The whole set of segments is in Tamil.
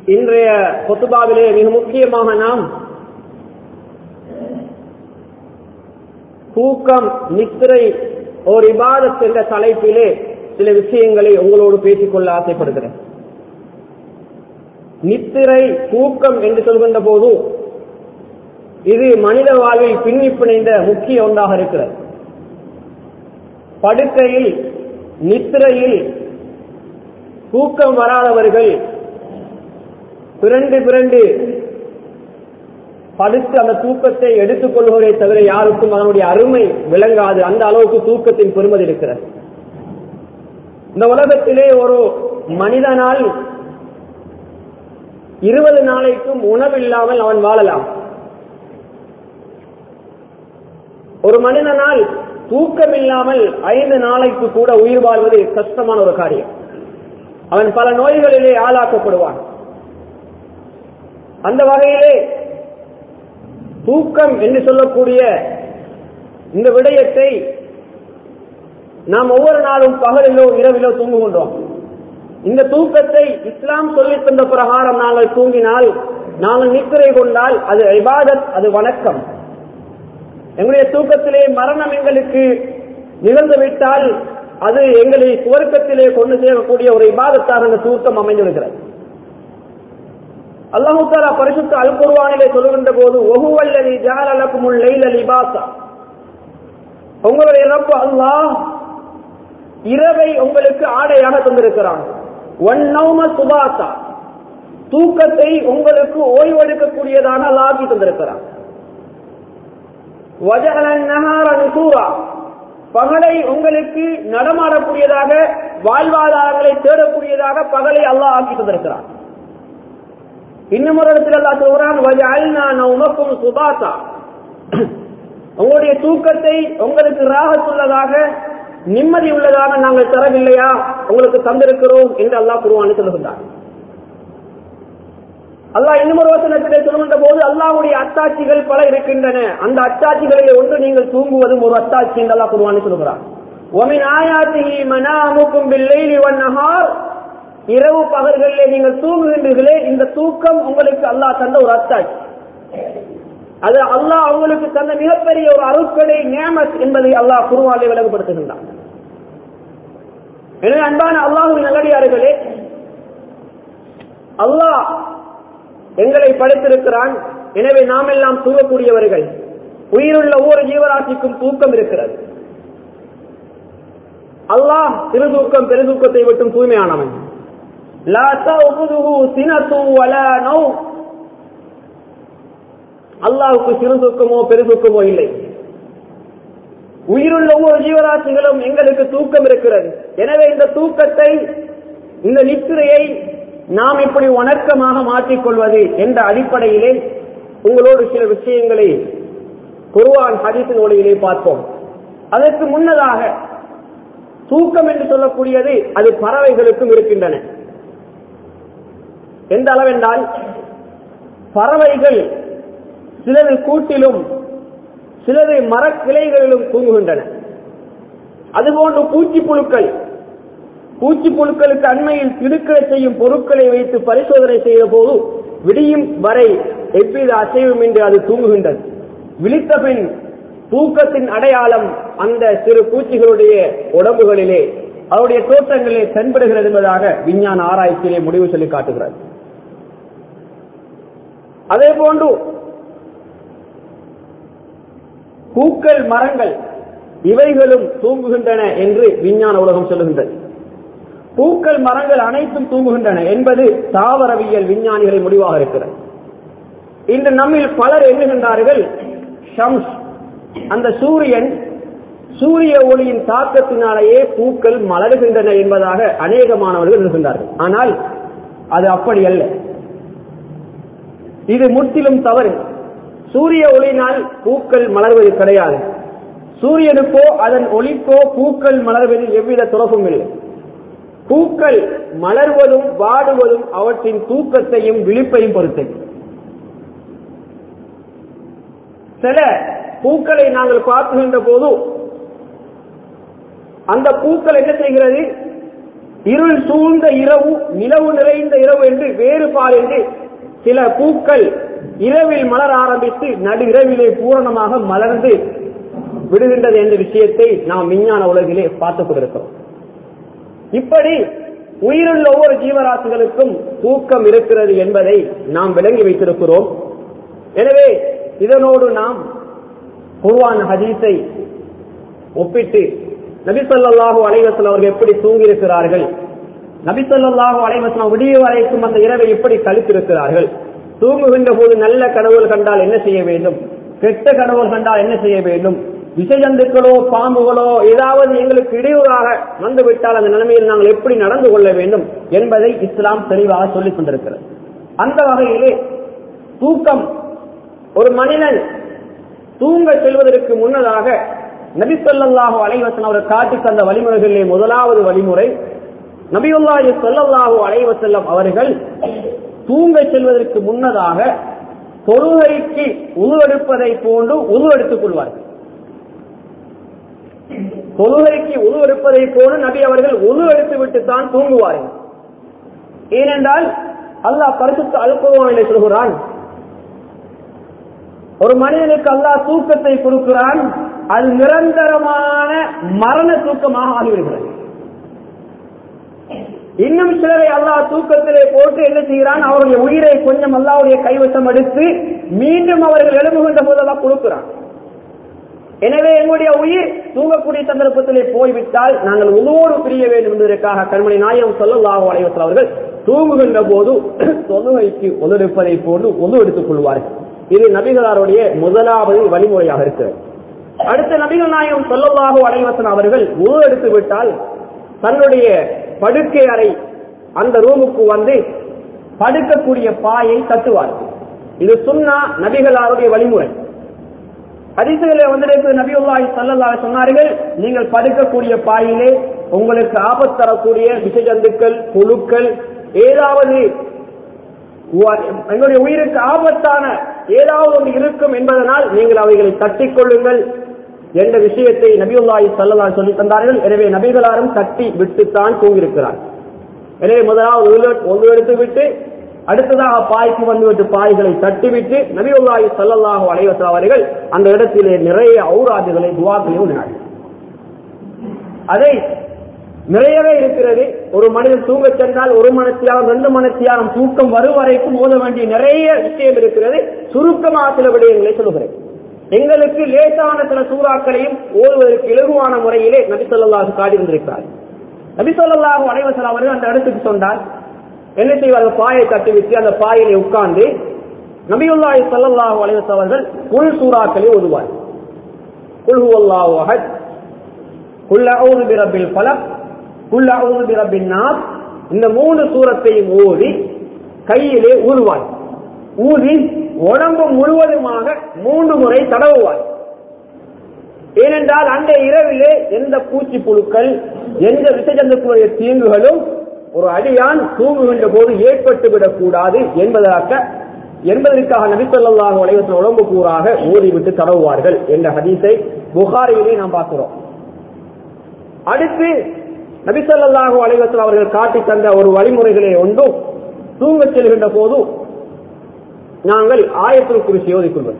இன்றைய குத்பாவிலே மிக முக்கியமாக நாம் தூக்கம், நித்திரை ஒரு இபாதத் என்ற தலைப்பிலே சில விஷயங்களை உங்களோடு பேசிக்கொள்ள ஆசைப்படுகிறேன். நித்திரை, தூக்கம் என்று சொல்கின்ற போது இது மனித வாழ்வில் பின்னி பிணைந்த முக்கிய ஒன்றாக இருக்கிறது. படுக்கையில், நித்திரையில் தூக்கம் வராதவர்கள் பிறண்டு படுத்து அந்த தூக்கத்தை எடுத்துக் கொள்வதை தவிர யாருக்கும் அதனுடைய அருமை விளங்காது. அந்த அளவுக்கு தூக்கத்தின் பெருமதி இருக்கிறது. இந்த உலகத்திலே ஒரு மனிதனால் 20 நாளைக்கும் உணவில்லாமல் அவன் வாழலாம். ஒரு மனிதனால் தூக்கம் இல்லாமல் 5 நாளைக்கு கூட உயிர் வாழ்வது கஷ்டமான ஒரு காரியம். அவன் பல நோய்களிலே ஆளாக்கப்படுவான். அந்த வகையிலே தூக்கம் என்று சொல்லக்கூடிய இந்த விடயத்தை நாம் ஒவ்வொரு நாளும் பகலிலோ இரவிலோ தூங்குகின்றோம். இந்த தூக்கத்தை இஸ்லாம் சொல்லித் தந்த பிரகாரம் நாங்கள் தூங்கினால், நாங்கள் நித்திரை கொண்டால் அது இபாதத், அது வணக்கம். எங்களுடைய தூக்கத்திலே மரணம் எங்களுக்கு நிகழ்ந்துவிட்டால் அது எங்களை சுவர்க்கத்திலே கொண்டு சேர்க்கக்கூடிய ஒரு இபாதத்தாக அந்த தூக்கம் அமைந்திருக்கிறது. அல்லாஹ் தஆலா பரிசுத்த அல் குர்ஆனிலே சொல்கின்ற போது வஹுவல்லதி ஜஅல லக்குமுல் லைல லிபாஸா, உங்களுடைய ரப் அல்லாஹ் இரவை உங்களுக்கு ஆடையாக தந்திருக்கிறான். வன்னௌம சுபாஸா, தூக்கத்தை உங்களுக்கு ஓய்வெடுக்கக்கூடியதாக அல்லாஹ் ஆக்கி தந்திருக்கிறான். வஜஅல அன்-நஹார நுஷூரா, பகலை உங்களுக்கு நடமாடக்கூடியதாக, வாழ்வாதாரங்களை தேடக்கூடியதாக பகலை அல்லாஹ் ஆக்கி தந்திருக்கிறான். இன்னும் ஒரு இடத்தில் அல்லாஹ் சொல்றான் வஜஅல்னா நௌமக்கும் சுபாஸா, உங்களுடைய தூக்கத்தை உங்களுக்கு ராஹத்துள்ளதாக, நிம்மதி உள்ளதாக நாங்கள் தரவில்லையா, உங்களுக்கு தந்திருக்கிறோம் என்று அல்லாஹ் குர்ஆனில் சொல்லுகின்றான். அல்லாஹ் இன்னும் ஒரு வசனத்திலே சொல்கின்ற போது அல்லாஹ்வுடைய அத்தாட்சிகள் பல இருக்கின்றன, அந்த அத்தாட்சிகளிலே ஒன்று நீங்கள் தூங்குவதும் ஒரு அத்தாட்சி என்று அல்லாஹ் குர்ஆனில் சொல்கிறான். வமின் ஆயாத்திஹி மனாமுக்கும் பில்லைலி வன்னஹார், இரவு பகல்களிலே நீங்கள் தூங்குகின்றீர்களே, இந்த தூக்கம் உங்களுக்கு அல்லாஹ் தந்த ஒரு அத்தாட்சி. அது அல்லாஹ் அவங்களுக்கு தந்த மிகப்பெரிய ஒரு அருட்கொடை, நிஅமத் என்பதை அல்லாஹ் குர்ஆனில் விளங்கப்படுத்துகின்றான். எனவே அன்பான அல்லாஹ்வின் நல்லடியார்களே, அல்லாஹ் எங்களை படைத்திருக்கிறான். எனவே நாம் எல்லாம் தூங்கக்கூடியவர்கள். உயிருள்ள ஒவ்வொரு ஜீவராசிக்கும் தூக்கம் இருக்கிறது. அல்லாஹ் சிறு தூக்கம் பெருதூக்கத்தை விட்டும் தூய்மையானவன். லா தஅகுதுஹு சினத்துன் வலா நௌம், அல்லாஹ்வுக்கு சிறு தூக்கமோ பெருதூக்கமோ இல்லை. உயிருள்ள ஒவ்வொரு ஜீவராசிகளும் எங்களுக்கு தூக்கம் இருக்கிறது. எனவே இந்த தூக்கத்தை, இந்த நித்திரையை நாம் இப்படி வணக்கமாக மாற்றிக்கொள்வது என்ற அடிப்படையிலே உங்களோடு சில விஷயங்களை குர்ஆன் ஹதீஸின் ஒளியிலே பார்ப்போம். அதற்கு முன்னதாக தூக்கம் என்று சொல்லக்கூடியது அது பறவைகளுக்கும் இருக்கின்றன. எந்த அளவென்றால், பறவைகள் சிலது கூட்டிலும் சிலது மரக்கிளைகளிலும் தூங்குகின்றன. அதுபோன்று பூச்சிப்புழுக்களுக்கு அண்மையில் திடுக்கிடச் செய்யும் பொருட்களை வைத்து பரிசோதனை செய்த போது விடியும் வரை எவ்வித அசைவுமின்றி அது தூங்குகின்றது. விழித்த பின் தூக்கத்தின் அடையாளம் அந்த சிறு பூச்சிகளுடைய உடம்புகளிலே, அவருடைய தோற்றங்களிலே தென்படுகிறது என்பதாக விஞ்ஞான ஆராய்ச்சியிலே முடிவு சொல்லி காட்டுகிறது. அதே போன்று பூக்கள், மரங்கள் இவைகளும் தூங்குகின்றன என்று விஞ்ஞான உலகம் சொல்லுகின்றது. பூக்கள், மரங்கள் அனைத்தும் தூங்குகின்றன என்பது தாவரவியல் விஞ்ஞானிகளின் முடிவாக இருக்கிறது. இன்று நம்மில் பலர் எண்ணுகின்றார்கள், ஷம்ஸ், அந்த சூரிய ஒளியின் தாக்கத்தினாலேயே பூக்கள் மலர்கின்றன என்பதாக அநேகமானவர்கள் இருக்கின்றார்கள். ஆனால் அது அப்படி அல்ல. இது முற்றிலும் தவறு. சூரிய ஒளியினால் பூக்கள் மலர்வது கிடையாது. சூரியனுக்கோ அதன் ஒளிக்கோ பூக்கள் மலர்வதில் எவ்வித தொடர்பும் இல்லை. பூக்கள் மலர்வதும் வாடுவதும் அவற்றின் தூக்கத்தையும் விழிப்பையும் பொறுத்தது. சில பூக்களை நாங்கள் பார்க்கின்ற போது அந்த பூக்கள் என்ன செய்கிறது, இருள் சூழ்ந்த இரவு, நிலவு நிறைந்த இரவு என்று வேறுபாடு என்று சில பூக்கள் இரவில் மலர ஆரம்பித்து நடு இரவிலே பூரணமாக மலர்ந்து விடுகின்றது என்ற விஷயத்தை நாம் விஞ்ஞான உலகிலே பார்த்துக் கொண்டிருக்கிறோம். இப்படி உயிருள்ள ஒவ்வொரு ஜீவராசிகளுக்கும் தூக்கம் இருக்கிறது என்பதை நாம் விளங்கி வைத்திருக்கிறோம். எனவே இதனோடு நாம் குர்ஆன் ஹதீஸை ஒப்பிட்டு நபி ஸல்லல்லாஹு அலைஹி வஸல்லம் அவர்கள் எப்படி தூங்கியிருக்கிறார்கள், நபி ஸல்லல்லாஹு அலைஹி வஸல்லம் விடிய வரைக்கும் அந்த இரவை எப்படி கழித்திருக்கிறார்கள், தூங்குகின்ற போது நல்ல கனவுகள் கண்டால் என்ன செய்ய வேண்டும், கெட்ட கனவுகள் கண்டால் என்ன செய்ய வேண்டும், விஷஜந்துக்களோ பாம்புகளோ ஏதாவது எங்களுக்கு இடையூறாக வந்துவிட்டால் அந்த நிலைமையில் நாங்கள் எப்படி நடந்து கொள்ள வேண்டும் என்பதை இஸ்லாம் தெளிவாக சொல்லிக் கொண்டிருக்கிறது. அந்த வகையிலே தூக்கம், ஒரு மனிதன் தூங்க செல்வதற்கு முன்னதாக நபி ஸல்லல்லாஹு அலைஹி வஸல்லம் அவர்கள் காட்டி தந்த வழிமுறைகளிலே முதலாவது வழிமுறை, நபியுல்லாஹி ஸல்லல்லாஹு அலைஹி வஸல்லம் அவர்கள் தூங்க செல்வதற்கு முன்னதாக தொழுகைக்கு உது எடுப்பதை போன்று உது எடுத்துக் கொள்வார்கள். தொழுகைக்கு உது எடுப்பதை போன்று நபி அவர்கள் உது எடுத்து விட்டு தான் தூங்குவார்கள். ஏனென்றால் அல்லாஹ் பரிசுத்த அல் குர்ஆனிலே சொல்கிறான், ஒரு மனிதனுக்கு அல்லாஹ் தூக்கத்தை கொடுக்கிறான், அது நிரந்தரமான மரண தூக்கமாக ஆகிவிடுகிறது. இன்னும் சிலரை அல்லாஹ் தூக்கத்திலே போட்டு என்ன செய்கிறான், அவருடைய உயிரை கொஞ்சம் அல்லாஹ்வுடைய கைவசம் எடுத்து மீண்டும் அவர்கள் எழுப்புகின்ற போதெல்லாம் கொடுக்கிறான். எனவே எங்களுடைய உயிர் தூங்கக்கூடிய சந்தர்ப்பத்திலே போய்விட்டால் நாங்கள் உணவோடு பிரிய வேண்டும் என்பதற்காக கண்மணி நாயகம் ஸல்லல்லாஹு அலைஹி வஸல்லம் அவர்கள் தூங்குகின்ற போது தொழுகைக்கு ஒதுடுப்பதை போன்று ஒது எடுத்துக் கொள்வார்கள். இது நபிகளாருடைய முதலாவது வழிமுறையாக இருக்கிறது. அடுத்த நபிகள் நாயகம் ஸல்லல்லாஹு அலைஹி வஸல்லம் அவர்கள் ஒது எடுத்து விட்டால் தன்னுடைய படுக்கை அறை அந்த ரூமுக்கு வந்து படுக்கக்கூடிய பாயை கட்டுவார்கள். இது சுன்னா நபிகளாருடைய வழிமுறை. ஹதீஸ்களிலே வந்திருக்கிற நபியுல்லாஹி ஸல்லல்லாஹு அலைஹி சொன்னார்கள், நீங்கள் படுக்கக்கூடிய பாயிலே உங்களுக்கு ஆபத்து தரக்கூடிய விஷஜந்துக்கள், புழுக்கள், ஏதாவது எங்களுடைய உயிருக்கு ஆபத்தான ஏதாவது ஒன்று இருக்கும் என்பதனால் நீங்கள் அவைகளை தட்டிக் கொள்ளுங்கள் என்ற விஷயத்தை நபியுல்லாஹி ஸல்லல்லாஹு அலைஹி சொல்லி தந்தார்கள். எனவே நபிகளாரும் தட்டி விட்டுத்தான் தூங்கியிருக்கிறார். எனவே முதலாவது ஒன்று எடுத்து விட்டு அடுத்ததாக பாய்க்கு வந்துவிட்டு பாய்களை தட்டிவிட்டு நபியுல்லாஹி ஸல்லல்லாஹு அலைஹி வஸல்லம் அவர்கள் அந்த இடத்திலே நிறைய ஔராதுகளை துஆக்களை ஓதினார்கள். அதை நிறையவே இருக்கிறது. ஒரு மனிதன் தூங்க சென்றால் 1 மணித்தியாலம் 2 மணித்தியாலம் தூக்கம் வரும் வரைக்கும் ஓத வேண்டிய நிறைய விஷயம் இருக்கிறது. சுருக்கமாக சில விடயங்களை சொல்லுகிறேன். எங்களுக்கு லேசான சில சூறாக்களையும் ஓதுவதற்கு இலகுவான முறையிலே நபி ஸல்லல்லாஹு காட்டியிருந்திருக்கிறார். நபி ஸல்லல்லாஹு அலைஹி வஸல்லம் அவர்கள் அந்த இடத்துக்கு சொன்னால் என்ன செய்வார்கள், பாயை தட்டிவிட்டு அந்த பாயிலே உட்கார்ந்து நபியுல்லாஹி ஸல்லல்லாஹு அலைஹி வஸல்லம் அவர்கள் குல் சூறாக்களை ஓதுவார். குல் ஹுவல்லாஹு அஹத், குல் அஊது பிரப்பில் ஃபலக், குல் அஊது பிரப்பின் நாஸ், இந்த 3 சூரத்தையும் ஓதி கையிலே ஊதுவார். ஊதி உடம்பு முழுவதுமாக 3 முறை தடவுவார். ஏனென்றால் அந்த இரவிலே எந்த பூச்சி புழுக்கள், எந்த விஷஜந்துக்களுடைய தீங்குகளும் ஒரு அடியான் தூங்குகின்ற போது ஏற்பட்டு விடக்கூடாது என்பதற்காக நபி ஸல்லல்லாஹு அலைஹி வஸல்லம் உடம்பு கூறாக ஓதிவிட்டு தடவுவார்கள் என்ற ஹதீஸை புகாரியிலே நாம் பார்க்கிறோம். அடுத்து நபி ஸல்லல்லாஹு அலைஹி வஸல்லம் அவர்கள் காட்டி தந்த ஒரு வழிமுறைகளே ஒன்றும் தூங்கச் செல்கின்ற போது நாங்கள் ஆயத்துல் குர்சி ஓதிக்கொள்வது.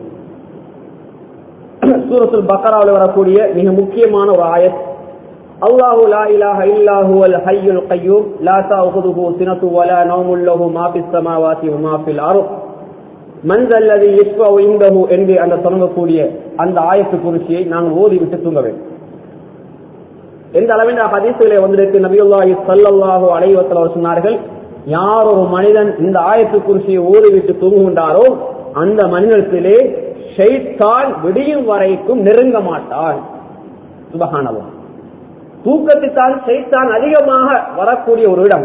சூரத்துல் பக்கராவில் வரக்கூடிய மிக முக்கியமான ஒரு ஆயத், அல்லாஹு லா இலாஹ இல்லா ஹுவல் ஹய்யுல் கய்யூம் லா தஅகுதுஹு சினத்து வலா நௌமுல் லஹு மா ஃபிஸ் ஸமாவாதி வ மா ஃபில் அர்த் மன் ஸல்லதி யஷ்ஃபஉ இன்தஹு என்று அந்த தொடங்கக்கூடிய அந்த ஆயத்துல் குர்சியை நாங்கள் ஓதிவிட்டு தூங்க வேண்டும். எந்த அளவில் ஹதீஸிலே வந்திருக்கு, நபியுல்லாஹி ஸல்லல்லாஹு அலைஹி வஸல்லம் சொன்னார்கள், யார் ஒரு மனிதன் இந்த ஆயத்துல் குர்சியை ஓதிவிட்டு தூங்குகின்றாரோ அந்த மனிதத்திலே ஷைத்தான் விடியும் வரைக்கும் நெருங்க மாட்டான். சுப்ஹானல்லாஹ். தூக்கத்தில்தான் ஷைத்தான் அதிகமாக வரக்கூடிய ஒரு இடம்.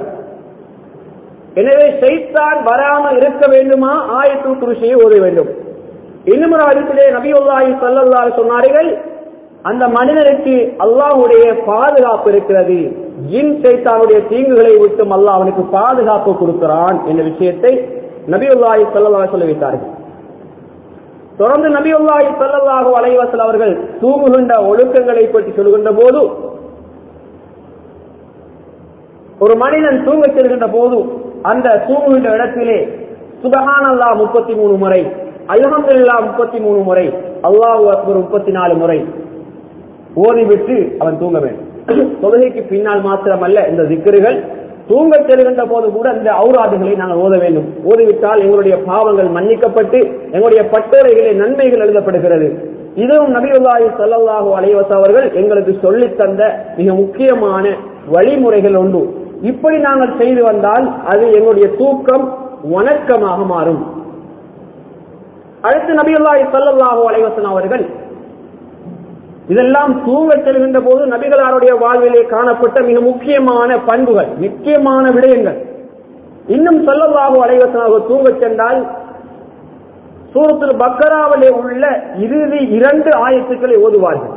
எனவே ஷைத்தான் வராமல் இருக்க வேண்டுமா ஆயத்துல் குர்சியை ஓத வேண்டும். இன்னும் ஒரு ஹதீஸிலே நபியுல்லாஹி ஸல்லல்லாஹு அலைஹி சொன்னார்கள், அந்த மனிதனுக்கு அல்லாஹ்வுடைய பாதுகாப்பு இருக்கிறது, ஜின் ஷைத்தானுடைய தீங்குகளை விட்டும் அல்லாஹ் அவனுக்கு பாதுகாப்பு கொடுக்கிறான் என்ற விஷயத்தை நபியுல்லாஹி ஸல்லல்லாஹு அலைஹி சொல்லி வைத்தார்கள். தொடர்ந்து நபியுல்லாஹி ஸல்லல்லாஹு அலைஹி வஸல்லம் அவர்கள் தூங்குகின்ற ஒழுக்கங்களை பற்றி சொல்கின்ற போது ஒரு மனிதன் தூங்க செல்கின்ற போது அந்த தூங்குகின்ற இடத்திலே சுப்ஹானல்லாஹ் 33 முறை, அல்ஹம்துலில்லாஹ் 33 முறை, அல்லாஹு அக்பர் 34 முறை ஓதிவிட்டு அவன் தூங்க வேண்டும். தொழுகைக்கு பின்னால் மாத்திரமல்ல, இந்த திக்ருகள் தூங்க செல்கின்ற போது கூட இந்த ஔராதுகளை நாங்கள் ஓத வேண்டும். ஓதிவிட்டால் எங்களுடைய பாவங்கள் மன்னிக்கப்பட்டு எங்களுடைய பட்டோரைகளே நன்மைகள் எழுதப்படுகிறது. இதுவும் நபியுல்லாஹி ஸல்லல்லாஹு அலைஹி வஸல்லம் அவர்கள் எங்களுக்கு சொல்லித் தந்த மிக முக்கியமான வழிமுறைகள் ஒன்று. இப்படி நாங்கள் செய்து வந்தால் அது எங்களுடைய தூக்கம் வணக்கமாக மாறும். அடுத்து நபியுல்லாஹி ஸல்லல்லாஹு அலைஹி வஸல்லம் அவர்கள் இதெல்லாம் தூங்க செல்கின்ற போது நபிகளாருடைய வாழ்விலே காணப்பட்ட மிக முக்கியமான பண்புகள், முக்கியமான விடயங்கள். இன்னும் ஸல்லல்லாஹு அலைஹி வஸல்லம் அவர்கள் தூங்க சென்றால் சூரத்துல் பக்கராவிலே உள்ள இறுதி 2 ஆயத்துக்களை ஓதுவார்கள்.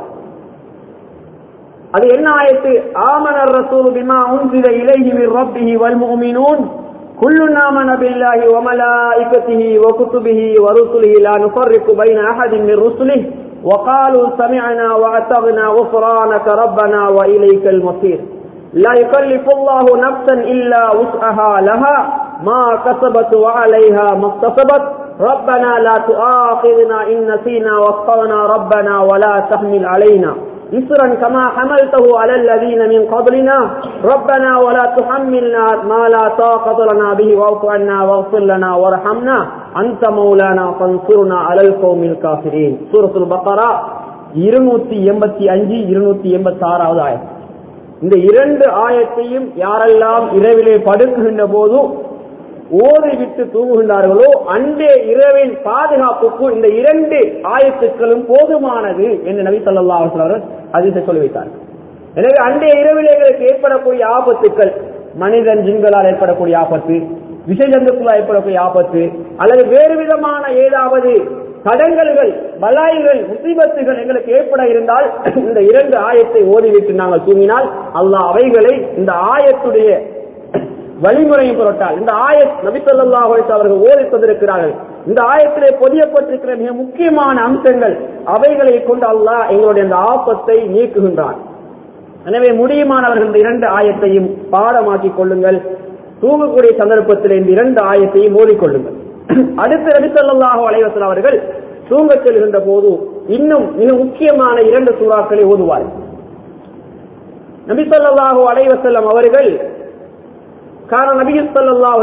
அது என்ன ஆயத்து? ஆமனர் ரசூலு பிமா உன்சில இலைஹி மிர் ரப்பிஹி வல் முஃமினூன் குல்லுன் ஆமன பில்லாஹி வ மலாயிகத்திஹி வ குதுபிஹி வ ருசுலிஹி லா நுஃபர்ரிகு பைன அஹதின் மிர் ருசுலிஹி வ காலூ சமிஅனா வ அத்தக்னா குஃப்ரானக ரப்பனா வ இலைக்கல் மஸீர் லா யுகல்லிஃபுல்லாஹு நஃப்ஸன் இல்லா உஸ்அஹா லஹா மா கஸபத் வ அலைஹா மக்தஸபத் ரப்பனா லா துஆகிதுனா இன் நஸீனா வ அக்தனா ரப்பனா வ லா தஹ்மில் அலைனா إسرا كما حملته على الذين من قبلنا ربنا ولا تحملنا ما لا طاقة لنا به واعف عنا واغفر لنا وارحمنا أنت مولانا فانصرنا على القوم الكافرين. சூரத்துல் பக்கரா 285 286வது ஆயத். இந்த 2 ஆயத்தையும் யாரெல்லாம் இரவிலே படுக்குகின்ற போது ஓதிவிட்டு தூங்குகின்றார்களோ அன்றே இரவின் பாதுகாப்புக்கு இந்த 2 ஆயத்துக்களும் போதுமானது என்று நபி ஸல்லல்லாஹு அலைஹி வஸல்லம் ஹதீஸை சொல்லி வைத்தார்கள். எனவே அன்றைய இரவிலே எங்களுக்கு ஏற்படக்கூடிய ஆபத்துக்கள், மனிதன் ஜின்களால் ஏற்படக்கூடிய ஆபத்து, விஷஜந்துக்களால் ஏற்படக்கூடிய ஆபத்து, அல்லது வேறு விதமான ஏதாவது தடங்கல்கள், பலாய்கள், முசீபத்துகள் எங்களுக்கு ஏற்பட இருந்தால் இந்த 2 ஆயத்தை ஓதிவிட்டு நாங்கள் தூங்கினால் அல்லாஹ் அவைகளை இந்த ஆயத்துடைய வழிமுறையும் பொருட்டால் இந்த ஆயத் நபி ஸல்லல்லாஹு அலைஹி வஸல்லம் அவர்கள் ஓதி தந்திருக்கிறார்கள். இந்த ஆயத்திலே பொதியப்பட்டிருக்கிற மிக முக்கியமான அம்சங்கள், அவைகளை கொண்டு அல்லாஹ் எங்களுடைய அந்த ஆபத்தை நீக்குகின்றான். எனவே முடியுமானவர்கள் இந்த 2 ஆயத்தையும் பாடமாக்கிக் கொள்ளுங்கள். தூங்கக்கூடிய சந்தர்ப்பத்தில் இந்த 2 ஆயத்தையும் ஓதிக்கொள்ளுங்கள். அடுத்து நபி ஸல்லல்லாஹு அலைஹி வஸல்லம் அவர்கள் தூங்க செல்கின்ற போது இன்னும் மிக முக்கியமான 2 சூறாக்களை ஓதுவார்கள். நபி ஸல்லல்லாஹு அலைஹி வஸல்லம் அவர்கள் நபி ஸல்லல்லாஹு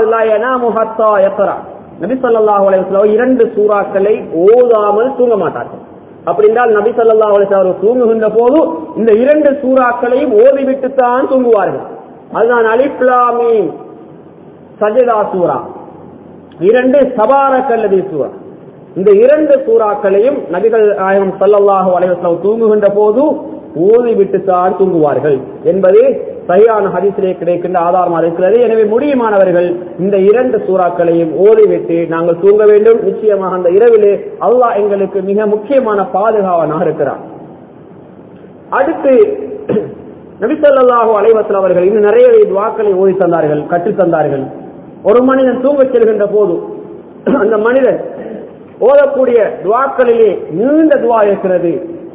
அலைஹி வஸல்லம் 2 சூறாக்களை ஓதாமல் தூங்க மாட்டார்கள். அப்படி என்றால் நபி ஸல்லல்லாஹு அலைஹி வஸல்லம் தூங்குகின்ற போது இந்த 2 சூறாக்களையும் ஓதிவிட்டு தான் தூங்குவார்கள். அதுதான் அலிஃப் லாம் மீம் சஜதா சூரா, 2 தபாரக்கல்லதி சூரா. இந்த 2 சூறாக்களையும் நபிகள் நாயகம் ஸல்லல்லாஹு அலைஹி வஸல்லம் தூங்குகின்ற போது ஓதிவிட்டு தான் தூங்குவார்கள் என்பது சரியான ஹதீஸிலே கிடைக்கின்ற ஆதாரமாக இருக்கிறது. எனவே முடியுமானவர்கள் இந்த 2 சூறாக்களையும் ஓதிவிட்டு நாங்கள் தூங்க வேண்டும். நிச்சயமாக அந்த இரவிலே அல்லாஹ் எங்களுக்கு மிக முக்கியமான பாதுகாவனாக இருக்கிறார். அடுத்து நபி ஸல்லல்லாஹு அலைஹி வஸல்லம் அவர்கள் இன்னும் நிறைய துஆக்களை ஓதி தந்தார்கள், கற்றுத் தந்தார்கள். ஒரு மனிதன் தூங்க செல்கின்ற போது அந்த மனிதன் ஓதக்கூடிய துஆக்களிலே நீண்ட துஆ இருக்கிறது.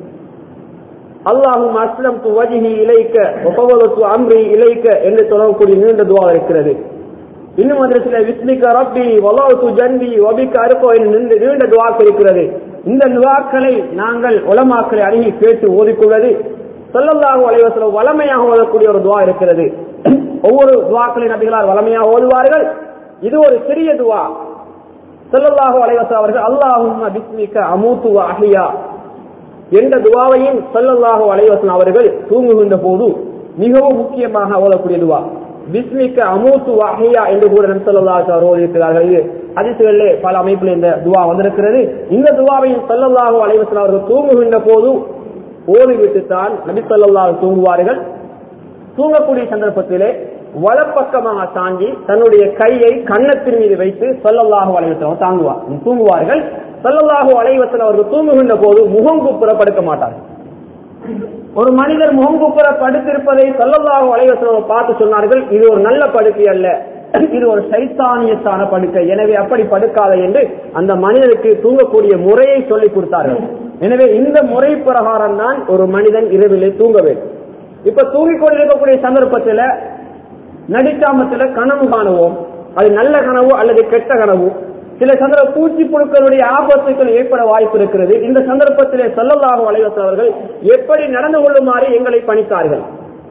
அல்லாஹும்ம அஸ்லம்து வஜ்ஹி இலைக்க வ ஃபவலது அம்ரி இலைக்க என்று சொல்லக்கூடிய நீண்ட துஆ இருக்கிறது. இன்னும் அதிலே விஸ்மிக ரப்பி வலௌது ஜன்பி வபிக அர்கோ என்று நீண்ட துஆ இருக்கிறது. இந்த துஆக்களை நாங்கள் உலமாக்களை அணுகி கேட்டு ஓதிக்கொள்வது ஸல்லல்லாஹு அலைஹி வஸல்லம் வளமையாக ஓதக்கூடிய ஒரு துஆ இருக்கிறது. ஒவ்வொரு துஆக்களை நபிகளார் வளமையாக ஓதுவார்கள். இது ஒரு சிறிய துஆ. ஸல்லல்லாஹு அலைஹி வஸல்லம் அவர்கள் அல்லாஹும்ம பிஸ்மிக அமூது வ அஹ்யா என்ற துஆவையும் ஸல்லல்லாஹு அலைஹி வஸல்லம் அவர்கள் தூங்குகின்ற போது மிகவும் முக்கியமாக ஓதக்கூடிய துஆ. பிஸ்மிக அமூது வ அஹ்யா என்று கூட நபி ஸல்லல்லாஹு அலைஹி வஸல்லம் ஓதியிருக்கிறார்கள். இது ஹதீஸ்களிலே பல அமைப்பில் இந்த துஆ வந்திருக்கிறது. இந்த துஆவையும் ஸல்லல்லாஹு அலைஹி வஸல்லம் அவர்கள் தூங்குகின்ற போது ஓதிவிட்டு தான் நபி ஸல்லல்லாஹு அலைஹி வஸல்லம் தூங்குவார்கள். தூங்கக்கூடிய சந்தர்ப்பத்திலே வலப்பக்கமாக சாஞ்சி தன்னுடைய கையை கன்னத்தின் மீது வைத்து ஸல்லல்லாஹு அலைஹி வஸல்லம் தூங்குவார்கள். ஸல்லல்லாஹு அலைஹி வஸல்லம் அவர்கள் தூங்குகின்ற போது முகம் குப்புற படுக்க மாட்டார்கள். ஒரு மனிதர் முகம் குப்புற படுத்திருப்பதை ஸல்லல்லாஹு அலைஹி வஸல்லம் பார்த்து சொன்னார்கள், இது ஒரு நல்ல படுக்கை அல்ல, இது ஒரு சைத்தானியத்தான படுக்கை, எனவே அப்படி படுக்காத என்று அந்த மனிதருக்கு தூங்கக்கூடிய முறையை சொல்லிக் கொடுத்தார்கள். எனவே இந்த முறை பிரகாரம் தான் ஒரு மனிதன் இரவிலே தூங்க வேண்டும். இப்ப தூங்கிக் கொண்டிருக்கக்கூடிய சந்தர்ப்பத்தில் நடுச்சாமத்துல கனவு காணுவோம். அது நல்ல கனவு அல்லது கெட்ட கனவு. சில சந்தர்ப்ப பூச்சி புழுக்களுடைய ஆபத்துக்கள் ஏற்பட வாய்ப்பு இருக்கிறது. இந்த சந்தர்ப்பத்திலே ஸல்லல்லாஹு அலைஹி வஸல்லம் அவர்கள் எப்படி நடந்து கொள்ளுமாறு எங்களை பணித்தார்கள்.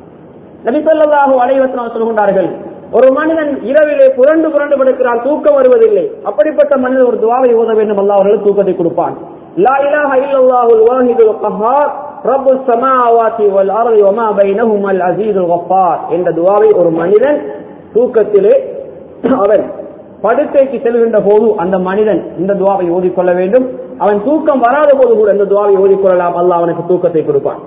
நபி ஸல்லல்லாஹு அலைஹி வஸல்லம் சொல்கிறார்கள், ஒரு மனிதன் இரவிலே புரண்டு புரண்டு படுக்கிறான், தூக்கம் வருவதில்லை. அப்படிப்பட்ட மனிதன் ஒரு துஆவை ஓத வேண்டும், அல்லாஹ் அவர்களுக்கு தூக்கத்தை கொடுப்பான். லா இலாஹா இல்லல்லாஹுல் வாஹிதுல் கஹ்ஹார் ரப்புஸ் ஸமாவாதி வல் அர்தி வமா பைனஹுமல் அஸீஸுல் கஃபார் என்ற துஆவை ஒரு மனிதன் தூக்கத்திலே அவன் படுக்கைக்கு செல்கின்ற போது அந்த மனிதன் இந்த துஆவை ஓதிக்கொள்ள வேண்டும். அவன் தூக்கம் வராத போது கூட இந்த துஆவை ஓதிக்கொள்ளலாம், அல்லாஹ் அவனுக்கு தூக்கத்தை கொடுப்பான்.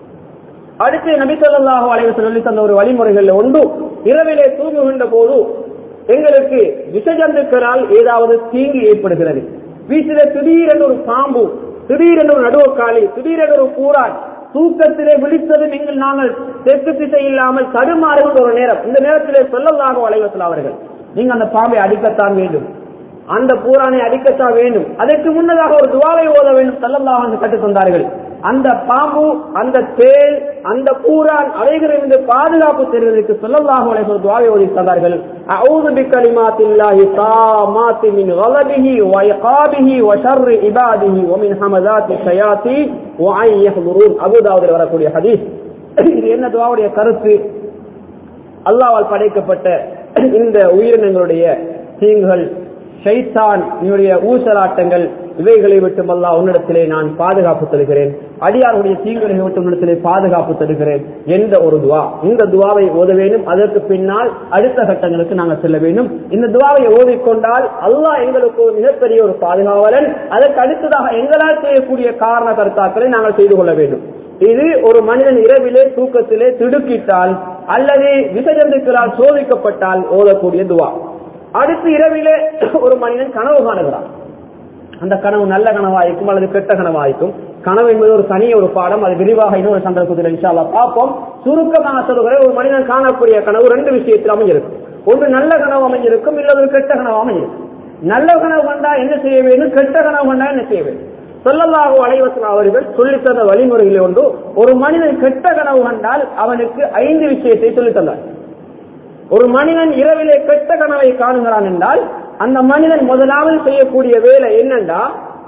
அடுத்து நபி ஸல்லல்லாஹு அலைஹி வஸல்லம் சொல்லி தந்த ஒரு வழிமுறைகள் ஒன்று, இரவிலே தூங்குகின்ற போது எங்களுக்கு விஷஜந்துக்களால் ஏதாவது தீங்கு ஏற்படுகிறது. வீட்டிலே திடீரென்று ஒரு பாம்பு, திடீரென்று ஒரு நடுவக்காளி, திடீரென்று ஒரு பூரான், தூக்கத்திலே விழித்ததும் நாங்கள் தெற்கு திசை இல்லாமல் தடுமாறுகின்ற ஒரு நேரம். இந்த நேரத்திலே ஸல்லல்லாஹு அலைஹி வஸல்லம் அவர்கள், நீங்க அந்த பாம்பை அடிக்கத்தான் வேண்டும், அந்த பூரானை அடிக்கத்தான் வேண்டும், அதற்கு முன்னதாக ஒரு துஆவை ஓத வேண்டும் ஸல்லல்லாஹு அலைஹி கற்றுத் தந்தார்கள். அந்த பாம்பு, அந்த தேள், அந்த பூரான் அவைகளிலிருந்து பாதுகாப்பு பெறுவதற்கு ஸல்லல்லாஹு அலைஹி வஸல்லம் துஆவை ஓதி தந்தார்கள். அஊது பிகலிமாத்தில்லாஹி தாமாத்தி மின் கலபிஹி வ இகாபிஹி வ ஷர்ரி இபாதிஹி வ மின் ஹமதாத்தி ஷயாத்தீன் வ அன் யஹ்துரூன். அபூ தாவூதில் வரக்கூடிய ஹதீஸ். இது என்ன துஆவுடைய கருத்து? அல்லாஹ்வால் படைக்கப்பட்ட இந்த உயிரினங்களுடைய தீங்குகள், ஷைத்தான் ஊசலாட்டங்கள், இவைகளை விட்டு அல்லாஹ் உன்னிடத்திலே நான் பாதுகாப்பு தருகிறேன், அடியாருடைய தீங்குகளை விட்டு உன்னிடத்திலே பாதுகாப்பு தருகிறேன் என்ற ஒரு துவா. இந்த துவாவை ஓத வேண்டும். அதற்கு பின்னால் அடுத்த கட்டங்களுக்கு நாங்கள் செல்ல வேண்டும். இந்த துவாவை ஓதிக்கொண்டால் அல்லாஹ் எங்களுக்கு ஒரு மிகப்பெரிய ஒரு பாதுகாவலன். அதற்கு அடுத்ததாக எங்களால் செய்யக்கூடிய காரண கருத்தாக்களை நாங்கள் செய்து கொள்ள வேண்டும். இது ஒரு மனிதன் இரவிலே தூக்கத்திலே திடுக்கிட்டால் அல்லது விசஜந்துக்களால் சோதிக்கப்பட்டால் ஓதக்கூடிய துவா. அடுத்து இரவிலே ஒரு மனிதன் கனவு காணுகிறான். அந்த கனவு நல்ல கனவாயிருக்கும் அல்லது கெட்ட கனவாயிருக்கும். கனவு என்பது ஒரு தனி ஒரு பாடம், அது விரிவாக இன்னொரு சந்தர்ப்பத்தில் இன்ஷா அல்லாஹ் பார்ப்போம். சுருக்கமாக சொல்கிறேன், ஒரு மனிதன் காணக்கூடிய கனவு ரெண்டு விஷயத்தில் அமைஞ்சிருக்கும். ஒன்று நல்ல கனவு அமைஞ்சிருக்கும், இல்லை ஒரு கெட்ட கனவு அமைஞ்சிருக்கும். நல்ல கனவு கண்டா என்ன செய்ய வேண்டும், கெட்ட கனவு கண்டா என்ன செய்ய வேண்டும்? ஸல்லல்லாஹு அலைஹி வஸல்லம் அவர்கள் சொல்லித் தந்த வழிமுறைகளில் ஒன்று, ஒரு மனிதன் கெட்ட கனவு கண்டால் அவனுக்கு 5 விஷயத்தை சொல்லித் தந்தார். ஒரு மனிதன் இரவிலே கெட்ட கனவை காணுகிறான் என்றால் அந்த மனிதன் முதலாவது செய்யக்கூடிய வேலை என்னண்டா,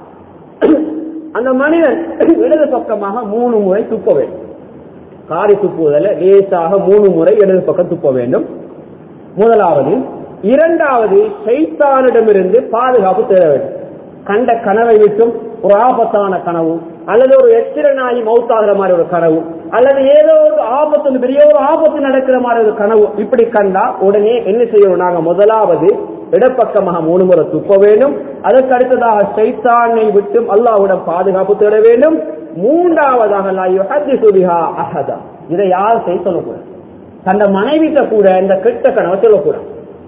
அந்த மனிதன் இடது பக்கமாக 3 முறை துப்ப வேண்டும். காரி துப்புவதில் லேசாக 3 முறை இடது பக்கம் துப்ப வேண்டும் முதலாவது. இரண்டாவது, ஷைத்தானிடமிருந்து பாதுகாப்பு தேட வேண்டும். கண்ட கனவை விட்டும், ஒரு ஆபத்தான கனவு அல்லது ஒரு எத்திர நாய் மௌத்தாகிற மாதிரி ஒரு கனவு அல்லது ஏதோ ஒரு ஆபத்து, பெரிய ஒரு ஆபத்து நடக்கிற மாதிரி ஒரு கனவு, இப்படி கண்டா உடனே என்ன செய்யணும், நாங்க முதலாவது இடப்பக்கமாக 3 முறை துப்ப வேண்டும். அதற்கு அடுத்ததாக ஷைத்தானை விட்டும் அல்லாஹ்விடம் பாதுகாப்பு தேட வேண்டும். மூன்றாவதாக லா யுஹத்திஸு பிஹா அஹதா, இதை யார் செய்ய சொல்லக்கூடாது. தந்த மனைவிட்ட கூட இந்த கெட்ட கனவை சொல்லக்கூடாது.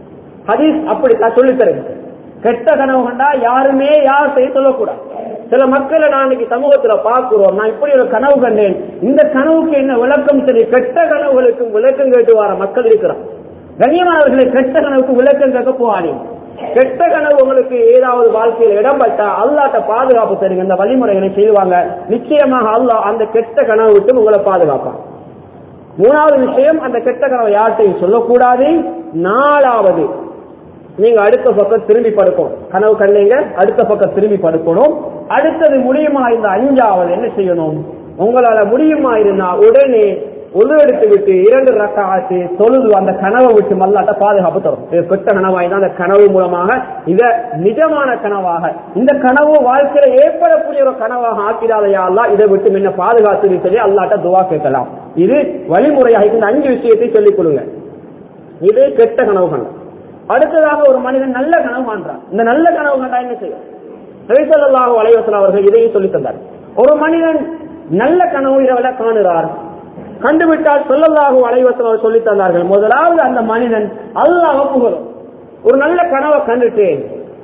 ஹதீஸ் அப்படித்தான் சொல்லித் தருகிறது. கெட்ட கனவு கண்டா யாருமே யார் செய்ய சொல்லக்கூடாது. சில மக்களை நான் இன்னைக்கு சமூகத்துல பார்க்கிறோம், நான் இப்படி ஒரு கனவு கண்டேன், இந்த கனவுக்கு என்ன விளக்கம் சரி, கெட்ட கனவுகளுக்கும் விளக்கம் கேட்டு வர மக்கள் இருக்கிறார். கண்ணியமானவர்களை, கெட்ட கனவுக்கு விளக்கம் கேட்க போவானே. கெட்ட கனவு உங்களுக்கு ஏதாவது வாழ்க்கையில் இடம்பட்டா அல்லாஹ்ட்ட பாதுகாப்பு தருங்க. இந்த வழிமுறைகளை செய்வாங்க, நிச்சயமாக அல்லாஹ் அந்த கெட்ட கனவு விட்டு உங்களை பாதுகாப்பான். மூணாவது விஷயம், அந்த கெட்ட கனவை யார்கிட்டையும் சொல்லக்கூடாது. நாலாவது, நீங்க அடுத்த பக்கம் திரும்பி படுக்கணும். கனவு கண்டீங்க, அடுத்த பக்கம் திரும்பி படுக்கணும். அடுத்தது முடியுமா இந்த 5வது என்ன செய்யணும், உங்களால முடியுமா இருந்தா உடனே ஒழு எடுத்து விட்டு 2 ரக்காத்து தொழுது அந்த கனவை விட்டு அல்லாஹ்ட்ட பாதுகாப்பு தரும். கெட்ட கனவாய்தான் அந்த கனவு மூலமாக இத நிஜமான கனவாக, இந்த கனவு வாழ்க்கையில ஏற்படக்கூடிய ஒரு கனவாக ஆக்கிடாதையா அல்லாஹ், இதை விட்டு என்ன பாதுகாத்து சொல்லி அல்லாஹ்ட்ட துவா கேட்கலாம். இது வழிமுறையாக இந்த 5 விஷயத்தை சொல்லிக் கொடுங்க. இது கெட்ட கனவு கண்டம். அடுத்ததாக ஒரு மனிதன் நல்ல கனவு காண்றான். இந்த நல்ல கனவு கண்டா என்ன செய்யும்? நபி ஸல்லல்லாஹு அலைஹி வஸல்லம் அவர்கள் இதையும் சொல்லி தந்தார். ஒரு மனிதன் நல்ல கனவு இரவுல காணுகிறார், கண்டுவிட்டால் ஸல்லல்லாஹு அலைஹி வஸல்லம் சொல்லி தந்தார்கள், முதலாவது அந்த மனிதன் அல்லாஹ்வை புகழும். ஒரு நல்ல கனவை கண்டுட்டேன்,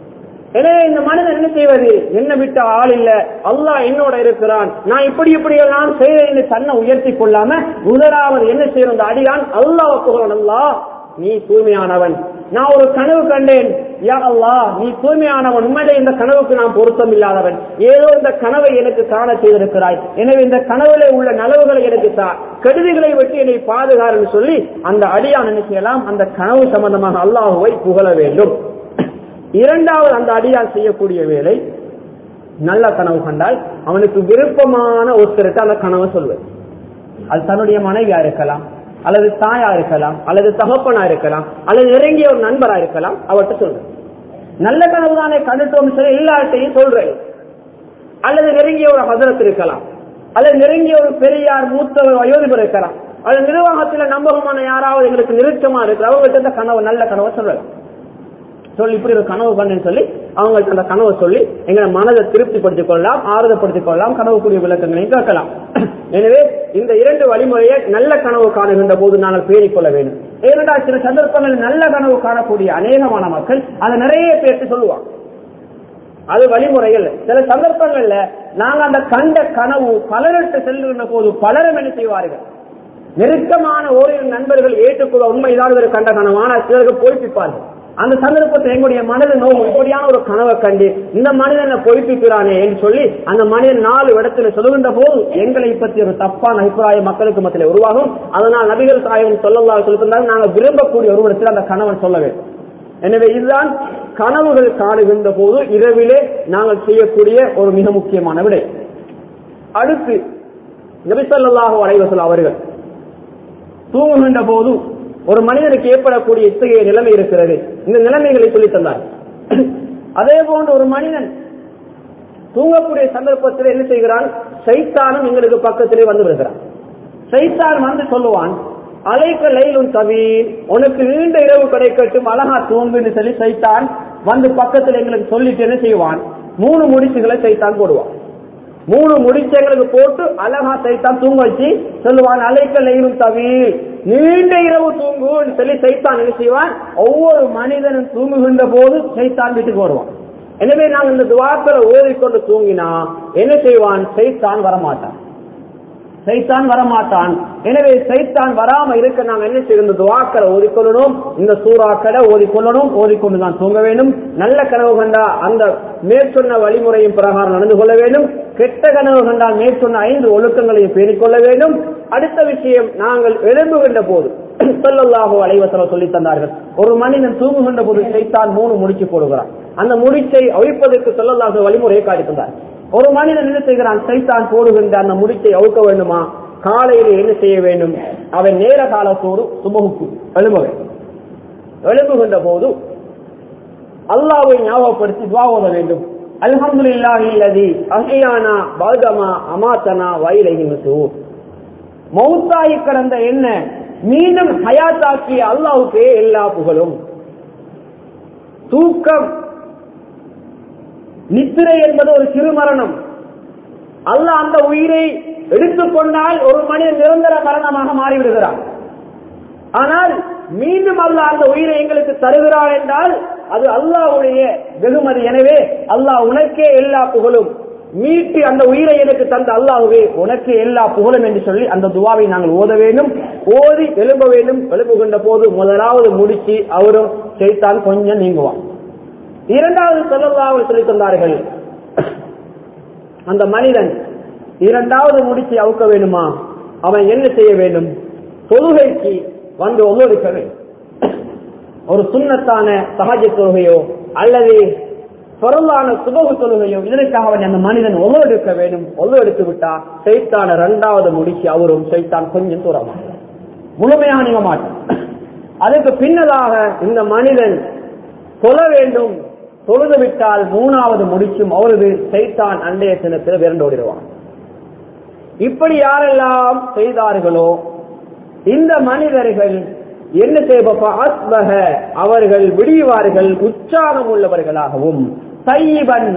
எனவே இந்த மனிதன் என்ன செய்வது, என்ன விட்ட ஆள் இல்ல, அல்லாஹ் என்னோட இருக்கிறான், நான் இப்படி எல்லாம் செய்யறேன் தன்னை உயர்த்தி கொள்ளாம முதலாவது என்ன செய்யணும், அடியான் அல்லாஹ்வை புகழணும். அல்லாஹ் நீ தூய்மையானவன், நான் ஒரு கனவு கண்டேன், யா அல்லாஹ் நீ தூய்மையானவன், உண்மையிலே இந்த கனவுக்கு நான் பொருத்தம் இல்லாதவன், ஏதோ இந்த கனவை எனக்கு காண செய்திருக்கிறாய், எனவே இந்த கனவுல உள்ள நலவுகளை எனக்கு தா, கெடுதிகளை விட்டு என்னை பாதுகாருன்னு சொல்லி அந்த அடியான் என்ன செய்யலாம், அந்த கனவு சம்பந்தமாக அல்லாஹுவை புகழ வேண்டும். இரண்டாவது அந்த அடியான் செய்யக்கூடிய வேலை, நல்ல கனவு கண்டால் அவனுக்கு விருப்பமான ஒருத்தருக்கு அந்த கனவை சொல்வது. அது தன்னுடைய மனைவியா இருக்கலாம், அல்லது தாயா இருக்கலாம், அல்லது தகப்பனா இருக்கலாம், அல்லது நெருங்கிய ஒரு நண்பரா இருக்கலாம். அவர்கிட்ட சொல்றது நல்ல கனவு தானே கண்டுட்டோம் சொல்லி எல்லார்ட்டையும் சொல்றது. அல்லது நெருங்கிய ஒரு ஹதரத் இருக்கலாம், அல்லது நெருங்கிய ஒரு பெரியார் மூத்த வயோதிபர் இருக்கலாம், அல்லது நிர்வாகத்தில் நம்பகமான யாராவது எங்களுக்கு நெருக்கமா இருக்கு, அவங்கள்ட்ட இந்த கனவு நல்ல கனவை சொல்றது. சொல்லி இப்படி ஒரு கனவு கண்டுன்னு சொல்லி அவங்களுக்கு அந்த கனவை சொல்லி எங்களை மனதை திருப்திப்படுத்திக் கொள்ளலாம், ஆறுதப்படுத்திக் கொள்ளலாம், கனவுக்குரிய விளக்கங்களையும் கேட்கலாம். எனவே இந்த இரண்டு வழிமுறையை நல்ல கனவு காணுகின்ற போது நாங்கள் பேணிக்கொள்ள வேண்டும். ஏனென்றால் சில சந்தர்ப்பங்களில் நல்ல கனவு காணக்கூடிய அநேகமான மக்கள் அதை நிறைய பேருக்கு சொல்லுவாங்க. அது வழிமுறைகள். சில சந்தர்ப்பங்கள்ல நாங்க அந்த கண்ட கனவு பலரிட்டு செல்லுகின்ற போது பலரும் என்ன செய்வார்கள், நெருக்கமான ஓரிரு நண்பர்கள் ஏற்றுக்கொள்ள உண்மைதான் இவர் கண்ட கனவு, ஆனால் சிலருக்கு பொய்ப்பிப்பார்கள். அந்த சந்தர்ப்பத்தில் எங்களுடைய மனது நோவும் இப்படியான ஒரு கனவை கண்டு இந்த மனிதனை பொய்ப்பிக்கிறானே என்று சொல்லி அந்த மனிதன் 4 இடத்துல சொல்லுகின்ற போது எங்களை பற்றி ஒரு தப்பான அபிப்பிராயம் மக்களுக்கு மத்தியில் உருவாகும். அதனால் நபிகள் நாயகம் ஸல்லல்லாஹு அலைஹி வஸல்லம் நாங்கள் விரும்பக்கூடிய ஒரு இடத்தில் அந்த கணவன் சொல்ல வேண்டும். எனவே இதுதான் கனவுகள் காணுகின்ற போது இரவிலே நாங்கள் செய்யக்கூடிய ஒரு மிக முக்கியமான விடை. அடுத்து நபி ஸல்லல்லாஹு அலைஹி வஸல்லம் அவர்கள் தூங்குகின்ற போது ஒரு மனிதனுக்கு ஏற்படக்கூடிய இத்தகைய நிலைமை இருக்கிறது, இந்த நிலைமைகளை சொல்லி தந்தார். அதே போன்று ஒரு மனிதன் தூங்கக்கூடிய சந்தர்ப்பத்தில் என்ன செய்கிறான், சைத்தானும் எங்களுக்கு பக்கத்திலே வந்து விடுகிறான். சைத்தான் வந்து சொல்லுவான், அலைக்க லைலுன் தவீல், உனக்கு நீண்ட இரவு கிடைக்கட்டும், அழகா தூங்குன்னு சொல்லி சைத்தான் வந்து பக்கத்தில் எங்களுக்கு சொல்லிட்டு என்ன செய்வான், 3 முடிச்சுகளை சைத்தான் போடுவான். 3 முடிச்சங்களுக்கு போட்டு அழகா சைத்தான் தூங்க வச்சு சொல்லுவான், அலைக்க லைலுன் தவீல், நீண்ட இரவு தூங்கு சொல்லி சைத்தான் என்ன செய்வான், ஒவ்வொரு மனிதனும் தூங்குகின்ற போது சைத்தான் வீட்டுக்கு வருவான். எனவே நாங்கள் இந்த துவாக்களை ஓதிக்கொண்டு தூங்கினா என்ன செய்வான், சைத்தான் வரமாட்டான், சைத்தான் வரமாட்டான். எனவே சைத்தான் வராம இருக்க நாங்கள் என்ன செய்யணும், இந்த துவாக்களை ஓதிக்கொள்ளணும், இந்த சூறாக்களை ஓதிக்கொள்ளணும், ஓதிக்கொண்டு தான் தூங்க வேண்டும். நல்ல கனவு கண்டா அந்த மேற்சொன்ன வழிமுறையும் பிரகாரம் நடந்து கொள்ள வேண்டும். கெட்ட கனவு கண்டால் மேற்சொன்ன 5 ஒழுக்கங்களையும் பேணிக்கொள்ள வேண்டும். அடுத்த விஷயம், நாங்கள் எழும்புகின்ற போது ஸல்லல்லாஹு அலைஹி வஸல்லம் சொல்லி தந்தார்கள், ஒரு மனிதன் தூங்குகின்ற போது சைத்தான் 3 முடிச்சு போடுகிறான். அந்த முடிச்சை அவிப்பதற்கு ஸல்லல்லாஹு வழிமுறையை காட்டி தந்தார். ஒரு மனிதன் என்ன செய்கிறான், சைத்தான் போடுகின்ற அந்த முடிச்சை அவுக்க வேண்டுமா, காலையில் என்ன செய்ய வேண்டும், அவன் நேர காலத்தோடு சுபஹுக்கு எழும்ப வேண்டும். எழும்புகின்ற போது அல்லாஹ்வை ஞாபகப்படுத்தி துஆ ஓத வேண்டும். அல்ஹம்துலில்லாஹி அல்லதி அஹ்யானா பஅதமா அமாதனா வ இலைஹி நுஷூர். மௌத்தாய் கடந்த என்ன மீண்டும் ஹயாத்தாக்கிய அல்லாஹ்வுக்கே எல்லா புகழும். தூக்கம், நித்திரை என்பது ஒரு சிறு மரணம். அல்லாஹ் அந்த உயிரை எடுத்துக்கொண்டால் ஒரு மனிதன் நிரந்தர மரணமாக மாறிவிடுகிறான். ஆனால் மீண்டும் அல்லாஹ் அந்த உயிரை எங்களுக்கு தருகிறான் என்றால் அது அல்லாஹ்வுடைய வெகுமதி. எனவே அல்லாஹ் உனக்கே எல்லா புகழும், மீட்டு அந்த உயிரை எனக்கு தந்த அல்லாஹ்வே உனக்கு எல்லா புகழும் என்று சொல்லி அந்த துஆவை நாங்கள் ஓத வேண்டும். ஓதி எழும்ப வேண்டும். எழுப்புகின்ற போது முதலாவது முடிச்சு அவரும் சைத்தான் கொஞ்சம் நீங்குவான். இரண்டாவது ஸல்லல்லாஹு அலைஹி வஸல்லம் தந்தார்கள், அந்த மனிதன் இரண்டாவது முடிச்சு அவுக்க வேண்டுமா, அவன் என்ன செய்ய வேண்டும், தொழுகைக்கு வந்து ஒவ்வொருக்க வேண்டும். ஒரு சுன்னத்தான தஹஜ்ஜுத் தொழுகையோ அல்லது ஃபர்லான சுபஹ் தொழுகையோ இதற்காக அந்த மனிதன் ஒவ்வொரு எடுக்க வேண்டும். ஒவ்வொரு எடுத்து விட்டா சைத்தான 2வது முடிச்சு அவரும் சைத்தான் கொஞ்சம் தூரமா முழுமையாக நீங்க மாட்டான். அதுக்கு பின்னதாக இந்த மனிதன் தொழ வேண்டும். தொழுது விட்டால் 3வது முடிச்சும் அவரது சைத்தான் அண்டைய தினத்தில் விரண்டோடிடுவான். இப்படி யாரெல்லாம் செய்தார்களோ இந்த மனிதர்கள் என்ன செய்வாக, அவர்கள் விடிவார்கள் உற்சாகம் உள்ளவர்களாகவும் தையிபன்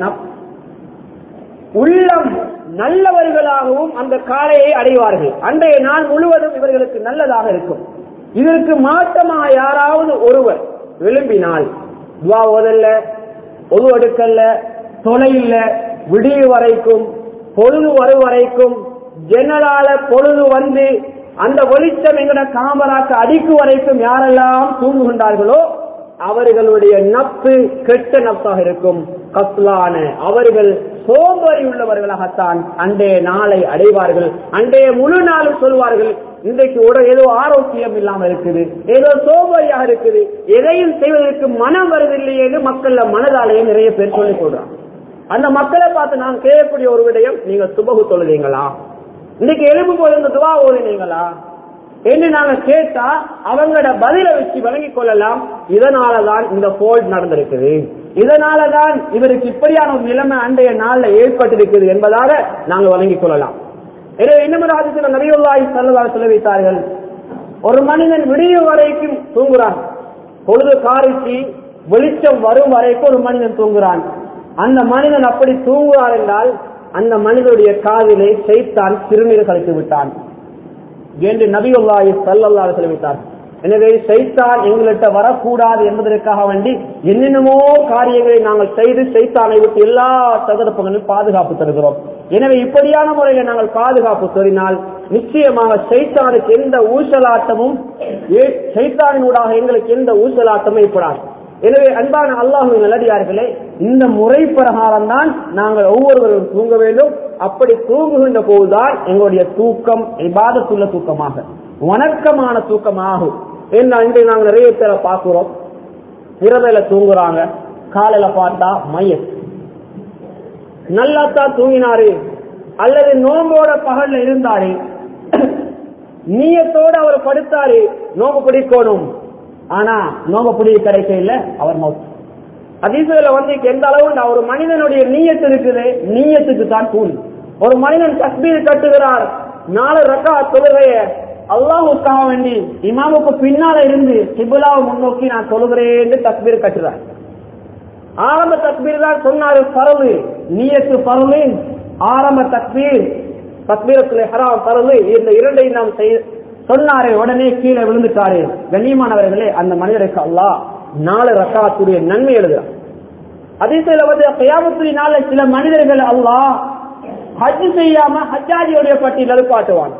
உள்ளம் நல்லவர்களாகவும் அந்த காலையை அடைவார்கள். அன்றைய நாள் முழுவதும் இவர்களுக்கு நல்லதாக இருக்கும். இதற்கு மாற்றமாக யாராவது ஒருவர் விரும்பினால் துஆ ஓதல்ல, ஒது எடுக்கல்ல, தொலையில்ல, விடிய வரைக்கும் பொழுது வரும் வரைக்கும் ஜன்னலால பொழுது வந்து அந்த வெளிச்சம் எங்கட காமராக்கு அடிக்கு வரைக்கும் யாரெல்லாம் தூங்குகின்றார்களோ அவர்களுடைய நப்சு கெட்ட நப்சாக இருக்கும். கஸ்லான அவர்கள் சோம்பேறி உள்ளவர்களாகத்தான் அன்றைய நாளை அடைவார்கள். அன்றைய முழு நாளும் சொல்வார்கள், இன்றைக்கு ஏதோ ஆரோக்கியம் இல்லாமல் இருக்குது, ஏதோ சோம்பேறியாக இருக்குது, எதையும் செய்வதற்கு மனம் வருவதில்லையே என்று மக்கள் மனதாலேயே நிறைய பேர் சொல்லிக் கொள்றாங்க. அந்த மக்களை பார்த்து நான் கேட்கக்கூடிய ஒரு விடயம், நீங்க சுபகு தொழுதீங்களா, இன்னைக்கு எழுப்பும் போது இந்த துவா ஓதினீங்களா என்று நாங்க கேட்டா அவங்களோட பதில வச்சு விளங்கிக் கொள்ளலாம். இதனாலதான் இந்த போல்ட் நடந்திருக்குது, இதனாலதான் இவருக்கு இப்படியான ஒரு நிலைமை அன்றைய நாள்ல ஏற்பட்டிருக்குது என்பதாக நாங்கள் வழங்கிக் கொள்ளலாம். எனவே இன்னொரு ஹதீஸில் நபியுல்லாஹி ஸல்லல்லாஹு அலைஹி வஸல்லம் வைத்தார்கள், ஒரு மனிதன் விடிய வரைக்கும் தூங்குறான், பொழுது காரிச்சு வெளிச்சம் வரும் வரைக்கும் ஒரு மனிதன் தூங்குறான். அந்த மனிதன் அப்படி தூங்குவார் என்றால் அந்த மனிதனுடைய காதிலே ஷைத்தான் சிறுநீர் கழித்து விட்டான் என்று நபியுல்லாஹி ஸல்லல்லாஹு அலைஹி வஸல்லம் வைத்தார். எனவே ஷைத்தான் எங்கள்கிட்ட வரக்கூடாது என்பதற்காக வேண்டி என்னென்னமோ காரியங்களை நாங்கள் செய்து ஷைத்தானை விட்டு எல்லா சந்தர்ப்பங்களிலும் பாதுகாப்பு தருகிறோம். எனவே இப்படியான முறையில் நாங்கள் பாதுகாப்பு தருவினால் நிச்சயமாக ஷைத்தானுக்கு எந்த ஊசலாட்டமும் ஷைத்தானினூடாக எங்களுக்கு எந்த ஊசலாட்டமும் ஏற்படாது. எனவே அன்பான அல்லாஹ்வின் நல்லடியார்களே, இந்த முறை பிரகாரம் தான் நாங்கள் ஒவ்வொருவரும் தூங்க வேண்டும். அப்படி தூங்குகின்ற போதுதான் எங்களுடைய தூக்கம் இபாதத்துள்ள தூக்கமாக, வணக்கமான தூக்கமாகும். இன்று நாங்கள் நிறைய பேரை பார்க்கிறோம், இரவையில தூங்குறாங்க, காலையில பார்த்தா மையத் நல்லாத்தான் தூங்கினாரு, அல்லது நோம்போட பகல்ல இருந்தாரு, நீயத்தோடு அவர் படுத்தாரு, நோம்பு பிடிக்கணும், ஆனா நோம்பு பிடிக்க கிடைக்க இல்ல, அவர் மௌத். ஹதீஸ்ல வந்து எந்த அளவு ஒரு மனிதனுடைய நீயத்து இருக்குது, நீயத்துக்கு தான் கூலி. ஒரு மனிதன் தக்பீர் கட்டுகிறார், 4 ரக்காத் தொழுகைய அல்லாஹ்வுக்காக வேண்டி இமாமுக்கு பின்னால இருந்து கிப்லாவை முன்னோக்கி நான் தொழுகிறேன் என்று தக்பீர் கட்டுறார். ஆரம்ப தக்பீர் தான் சொன்னாரு ஃபர்து, நியத்து ஃபர்து, ஆரம்ப தக்பீர் தக்பீரத்துல் இஹ்ராம் ஃபர்து, இந்த இரண்டையும் நாம் சொன்னாரே, உடனே கீழே விழுந்துட்டாரு. கண்ணியமானவர்களே, அந்த மனிதருக்கு அல்லாஹ் 4 ரக்காத்துடைய நன்மை எழுதுறார். ஹதீஸ்ல வந்து கியாமத்துடைய நாள்ல சில மனிதர்கள் அல்லாஹ் ஹஜ் செய்யாம ஹஜ்ஜாஜியுடைய பட்டியல் எழுப்பாட்டுவான்.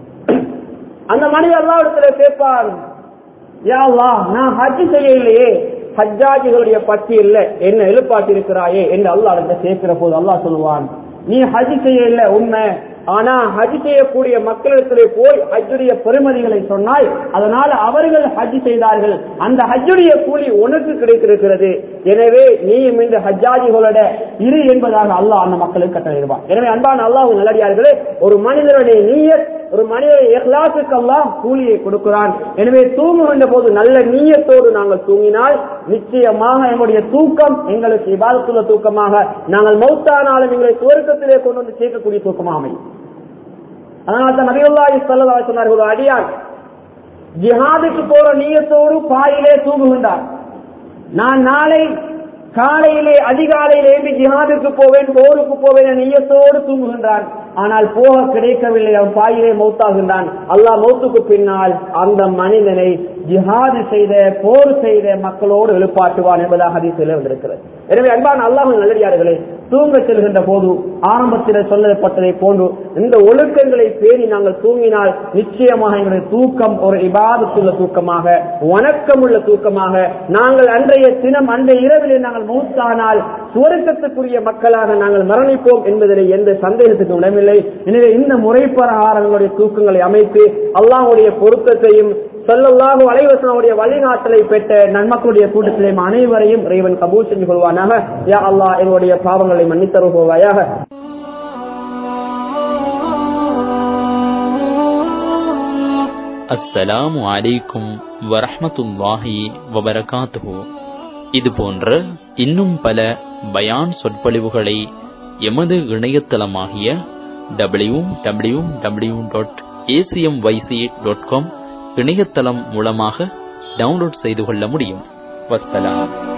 அந்த மனிதர் அல்லாஹ்விடத்துல கேட்பான், யா அல்லாஹ், நான் ஹஜ் செய்யலையே, ஹஜ்ஜாஜிகளுடைய பட்டியல்ல என்ன எழுப்பாட்டி இருக்கிறாயே என்று அல்லாஹ்விடத்துல கேட்கிற போது அல்லாஹ் சொல்லுவான், நீ ஹஜ் செய்யல உண்மை, ஆனா ஹஜ் செய்யக்கூடிய மக்களிடத்திலே போய் ஹஜ்ஜுடைய பெருமதிகளை சொன்னால் அதனால அவர்கள் ஹஜ் செய்தார்கள், அந்த ஹஜ்ஜுடைய கூலி உனக்கு கிடைத்திருக்கிறது, எனவே நீயும் இந்த ஹஜ்ஜாஜிகளோட இரு என்பதாக அல்லாஹ் அந்த மக்களுக்கு கட்டளையிடுவான். எனவே அன்பான அல்லாஹ்வின் நல்லடியார்களே, ஒரு மனிதனுடைய நீயத், ஒரு மனிதனுடைய இஹ்லாஸுக்கு அல்லாஹ் கூலியை கொடுக்கிறான். எனவே தூங்குகின்ற போது நல்ல நீயத்தோடு நாங்கள் தூங்கினால் நிச்சயமாக எங்களுடைய தூக்கம் எங்களுக்கு இபாதத்துள்ள தூக்கமாக, நாங்கள் மௌத்தானாலும் எங்களை சுவர்க்கத்திலே கொண்டு வந்து சேர்க்கக்கூடிய தூக்கமாக அமையும். அதனால தான் நபியுல்லாஹி ஸல்லல்லாஹு அலைஹி வஸல்லம் ஒரு அடியான் ஜிஹாதுக்கு போற நீயத்தோடு பாயிலே தூங்குகின்றார். நான் நாளை காலையிலே அதிகாலையிலே ஜிஹாதுக்கு போவேன், போருக்கு போவேன் நீயத்தோடு தூங்குகின்றான். ஆனால் போக கிடைக்கவில்லை, அவன் பாயிலே மௌத்தாகின்றான். அல்லாஹ் மௌத்துக்கு பின்னால் அந்த மனிதனை ஜிஹாது செய்த போர் செய்த மக்களோடு எழுப்பாட்டுவான் என்பதாக ஹதீஸிலே வந்திருக்கிறது. எனவே அன்பான அல்லாஹ்வின் நல்லடியார்களே, தூங்க செல்கின்ற போது ஆரம்பத்தில் சொல்லப்பட்டதை போன்று இந்த ஒழுக்கங்களை பேணி நாங்கள் தூங்கினால் நிச்சயமாக எங்களுடைய தூக்கம் ஒரு இபாதத்துள்ள தூக்கமாக, வணக்கமுள்ள தூக்கமாக, நாங்கள் அன்றைய தினம் அன்றைய இரவிலே நாங்கள் மௌத்தானால் சுவர்க்கத்துக்குரிய மக்களாக நாங்கள் மரணிப்போம் என்பதிலே எந்த சந்தேகத்துக்கும் இடமில்லை. எனவே இந்த முறை பிரகாரம் எங்களுடைய தூக்கங்களை அமைத்து அல்லாஹ்வுடைய பொருத்தத்தையும் ஸல்லல்லாஹு அலைஹி வஸல்லம் வழிகாட்டலை பெற்ற நன்மக்களுடைய கூட்டத்திலே அனைவரையும் இறைவன் கபூல் செஞ்சு கொள்வானாக. யா அல்லாஹ், எங்களுடைய பாவங்களை மன்னித்தருள்வாயாக. அஸ்ஸலாமு அலைக்கும் வரஹ்மத்துல்லாஹி வபரகாத்துஹு. இது போன்ற இன்னும் பல பயான் சொற்பொழிவுகளை எமது இணையதளமாகிய www.acmyc.com இணையதளம் மூலமாக டவுன்லோட் செய்து கொள்ள முடியும். வஸ்ஸலாம்.